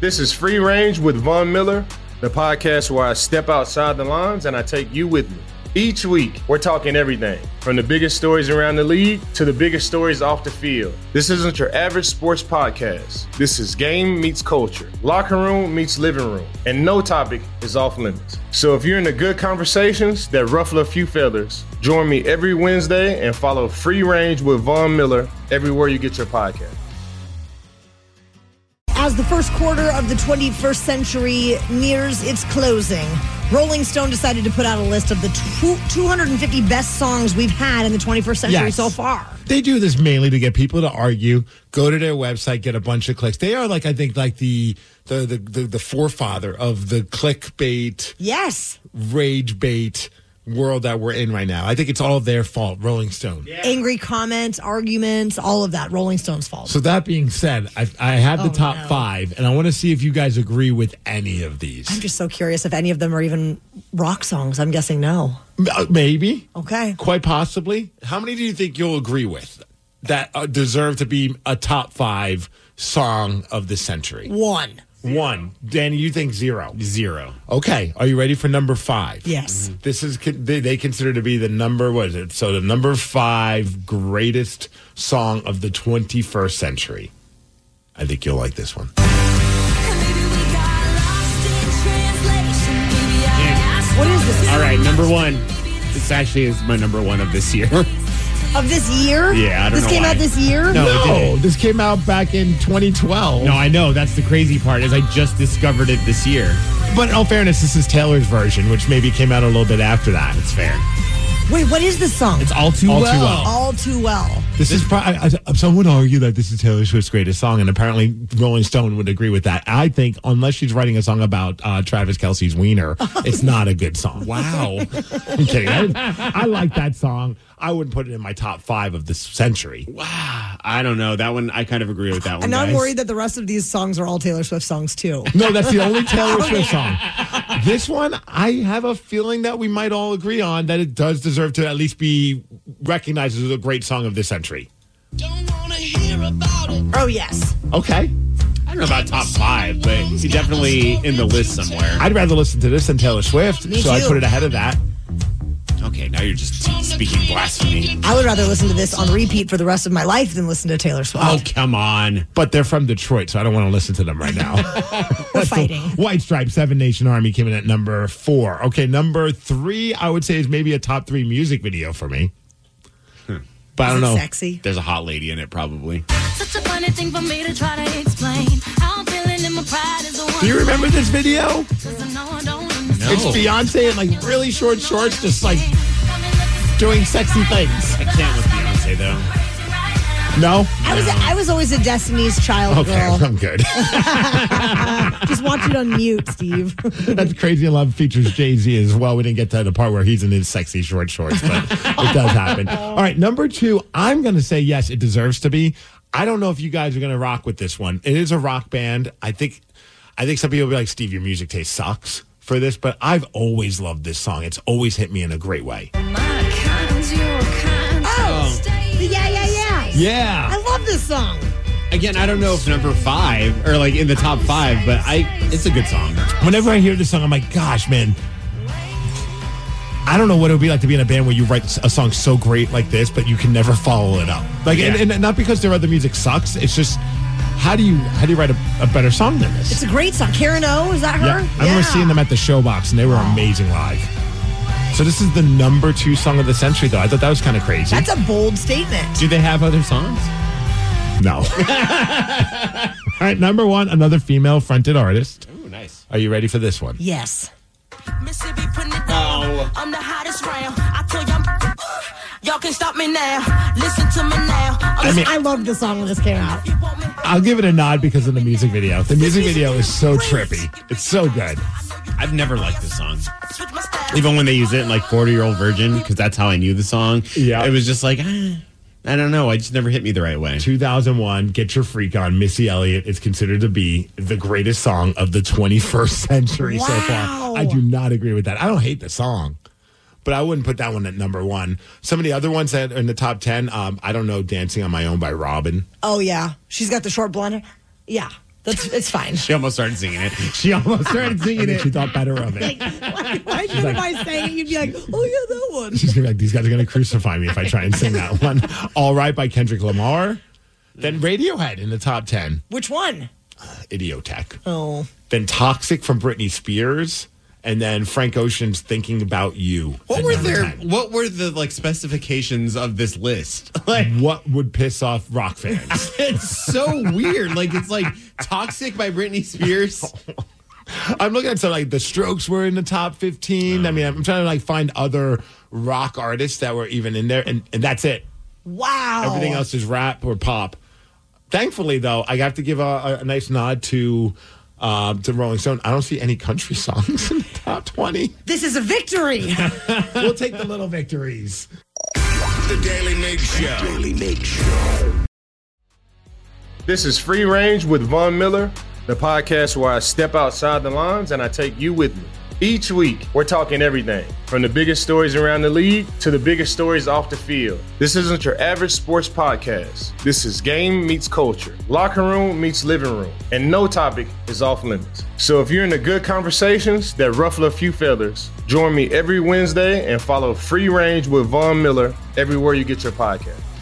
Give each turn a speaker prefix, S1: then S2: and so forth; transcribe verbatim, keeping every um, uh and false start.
S1: This is Free Range with Von Miller, the podcast where I step outside the lines and I take you with me. Each week, we're talking everything, from the biggest stories around the league to the biggest stories off the field. This isn't your average sports podcast. This is game meets culture, locker room meets living room, and no topic is off limits. So if you're into good conversations that ruffle a few feathers, join me every Wednesday and follow Free Range with Von Miller everywhere you get your podcast.
S2: As the first quarter of the twenty-first century nears its closing, Rolling Stone decided to put out a list of the two hundred fifty best songs we've had in the twenty-first century
S3: yes.
S2: so far.
S3: They do this mainly to get people to argue, go to their website, get a bunch of clicks. They are like, I think, like the the the, the, the forefather of the clickbait,
S2: yes,
S3: rage bait world that we're in right now. I think it's all their fault, Rolling Stone.
S2: Yeah. Angry comments, arguments, all of that, Rolling Stone's fault.
S3: So that being said, I, I have the
S2: oh,
S3: top
S2: no.
S3: five, and I want to see if you guys agree with any of these.
S2: I'm just so curious if any of them are even rock songs. I'm guessing no.
S3: Maybe.
S2: Okay.
S3: Quite possibly. How many do you think you'll agree with that uh, deserve to be a top five song of the century?
S2: One.
S3: One. Danny, you think zero?
S4: Zero.
S3: Okay. Are you ready for number five?
S2: Yes.
S3: Mm-hmm. This is they, they consider to be the number, what is it? So the number five greatest song of the twenty-first century. I think you'll like this one.
S2: What is this?
S4: All right, number one. This actually is my number one of this year.
S2: Of this year?
S4: Yeah, I don't
S2: this
S4: know
S2: came
S4: why.
S2: out this year?
S4: No. it didn't.
S3: This came out back in twenty twelve.
S4: No, I know. That's the crazy part is I just discovered it this year.
S3: But in all fairness, this is Taylor's version, which maybe came out a little bit after that.
S4: It's fair.
S2: Wait, what is this song?
S4: It's All Too
S3: All Too
S4: Well.
S3: Well.
S2: All Too Well.
S3: This is probably, some would argue that this is Taylor Swift's greatest song, and apparently Rolling Stone would agree with that. I think, unless she's writing a song about uh, Travis Kelce's wiener, it's not a good song.
S4: Wow.
S3: I'm kidding. I, I like that song. I wouldn't put it in my top five of this century.
S4: Wow. I don't know. That one, I kind of agree with that one.
S2: And I'm
S4: guys.
S2: worried that the rest of these songs are all Taylor Swift songs, too.
S3: No, that's the only Taylor Swift song. This one, I have a feeling that we might all agree on that it does deserve to at least be recognized as a great song of this century.
S5: Don't wanna hear about it.
S2: Oh, yes.
S3: Okay.
S4: I don't know about top five, but he's definitely in the list somewhere.
S3: I'd rather listen to this than Taylor Swift,
S2: Me
S3: so I'd
S2: too.
S3: put it ahead of that.
S4: Okay, now you're just speaking blasphemy.
S2: I would rather listen to this on repeat for the rest of my life than listen to Taylor Swift.
S4: Oh, come on.
S3: But they're from Detroit, so I don't want to listen to them right now.
S2: We're fighting.
S3: White Stripe, Seven Nation Army came in at number four. Okay, number three, I would say is maybe a top three music video for me.
S4: Hmm.
S3: But I
S2: Is
S3: don't
S2: it
S3: know.
S2: sexy?
S4: There's a hot lady in it, probably.
S5: Such a funny thing for me to try to explain. How I'm feeling in my pride is the one.
S3: Do you remember this video?
S5: Cause I know I don't understand.
S4: No.
S3: It's Beyonce in like really short shorts, just like doing sexy things.
S4: I can't with Beyonce, though.
S3: No?
S2: I was I was always a Destiny's Child
S3: Okay,
S2: girl.
S3: I'm good.
S2: Just watch it on mute, Steve.
S3: That's Crazy in Love features Jay-Z as well. We didn't get to the part where he's in his sexy short shorts, but it does happen. All right, number two, I'm going to say yes, it deserves to be. I don't know if you guys are going to rock with this one. It is a rock band. I think I think some people will be like, Steve, your music taste sucks for this, but I've always loved this song. It's always hit me in a great way.
S5: My kind, your kind.
S2: Oh, the Yeah, Yeah, Yeah.
S3: Yeah.
S2: I love this song.
S4: Again, I don't know if number five or like in the top five, but I it's a good song.
S3: Whenever I hear this song, I'm like, gosh, man, I don't know what it would be like to be in a band where you write a song so great like this, but you can never follow it up. Like,
S4: Yeah.
S3: and, and not because their other music sucks. It's just, how do you how do you write a, a better song than this?
S2: It's a great song. Karen O, is that her?
S3: Yeah. I remember seeing them at the Showbox, and they were amazing live. So this is the number two song of the century, though. I thought that was kind of crazy.
S2: That's a bold statement.
S4: Do they have other songs?
S3: No. All right, number one, another female-fronted artist.
S4: Ooh, nice.
S3: Are you ready for this one?
S2: Yes.
S5: Mississippi putting it down. I'm the hottest round. I told y'all, y'all can stop me now. Listen to me now. I'm
S3: I mean,
S2: I loved the song when this came out.
S3: I'll give it a nod because of the music video. The music video is so trippy. It's so good.
S4: I've never liked this song. Even when they use it in like forty-year-old Virgin, because that's how I knew the song.
S3: Yeah.
S4: It was just like, eh, I don't know. I just never hit me the right way.
S3: two thousand one, Get Your Freak On, Missy Elliott is considered to be the greatest song of the twenty-first century so
S2: Wow.
S3: far. I do not agree with that. I don't hate the song, but I wouldn't put that one at number one. Some of the other ones that are in the top ten, um, I don't know, Dancing on My Own by Robin.
S2: Oh, yeah. She's got the short blonde hair. Yeah. That's it's fine.
S4: She almost started singing it. She almost started singing it.
S3: She thought better of it.
S2: Like, why why should like, I say it? You'd be like, oh yeah, that one.
S3: She's gonna be like, these guys are gonna crucify me if I try and sing that one. All Right by Kendrick Lamar. Then Radiohead in the top ten.
S2: Which one?
S3: Idiotech.
S2: Oh.
S3: Then Toxic from Britney Spears. And then Frank Ocean's Thinking About You.
S4: What were their
S3: ten.
S4: what were the like specifications of this list? Like
S3: What would piss off rock fans?
S4: it's so weird. Like it's like Toxic by Britney Spears.
S3: I'm looking at some like The Strokes were in the top fifteen. I mean, I'm trying to like find other rock artists that were even in there, and, and that's it.
S2: Wow.
S3: Everything else is rap or pop. Thankfully, though, I have to give a, a nice nod to uh, to Rolling Stone. I don't see any country songs in the top twenty.
S2: This is a victory.
S3: We'll take the little victories.
S6: The Daily Mig Show. Daily Mig Show.
S1: This is Free Range with Von Miller, the podcast where I step outside the lines and I take you with me. Each week, we're talking everything from the biggest stories around the league to the biggest stories off the field. This isn't your average sports podcast. This is game meets culture, locker room meets living room, and no topic is off limits. So if you're into good conversations that ruffle a few feathers, join me every Wednesday and follow Free Range with Von Miller everywhere you get your podcast.